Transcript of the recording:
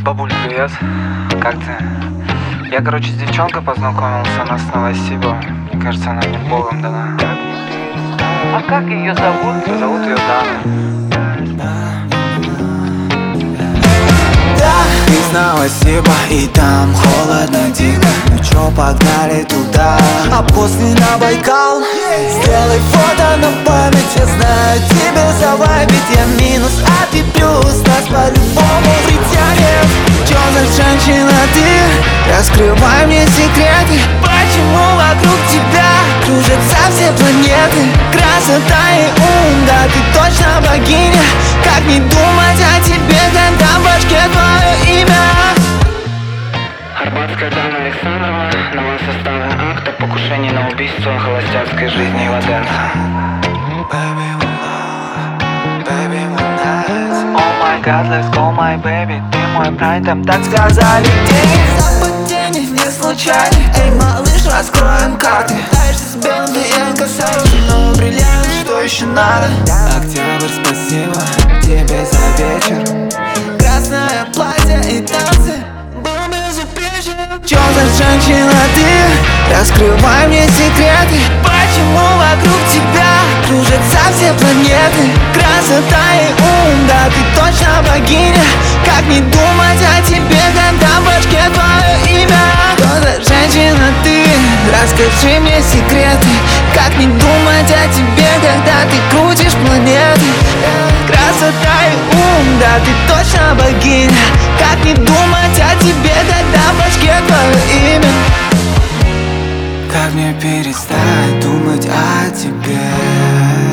Бабуль, привет. Как ты? Я, короче, с девчонкой познакомился, она с Новосиба. Мне кажется, она мне богом дана. А как ее зовут? Зовут ее Дана. Из Новосиба, и там холодно дико. Ну чё, погнали туда, а после на Байкал. Сделай фото на память, я знаю, тебе завайбит. Я минус, а ты плюс, нас по-любому притянет. Чё за женщина ты? Раскрывай мне секреты. Почему вокруг тебя кружатся все планеты? Красота и ум, да ты точно богиня. Как не думать о тебе, когда в башке твое имя? Арбатская Дана Александрова, на вас составлен акт о покушении на убийство холостяцкой жизни и Ваденца. Oh my god, let's go, my baby. Ты мой прайд, там так сказали. Деньги совпадения не случайны. Эй, малыш, раскроем карты. Пытаешься с белым, да я касаюсь. Но бриллиант, что еще надо? Октябрь, спасибо тебе за вечер. Красное платье и танцы был безупречен. Чё за женщина ты? Раскрывай мне секреты. Почему вокруг тебя кружатся все планеты? Красота и ум, да ты точно богиня. Как не думать о тебе, когда в башке твое имя? Что за женщина ты? Расскажи мне секреты. Как не думать о тебе, когда ты крутишь планеты? Красота и ум, да ты точно богиня. Как не думать о тебе, когда в башке твое имя? Как мне перестать думать о тебе?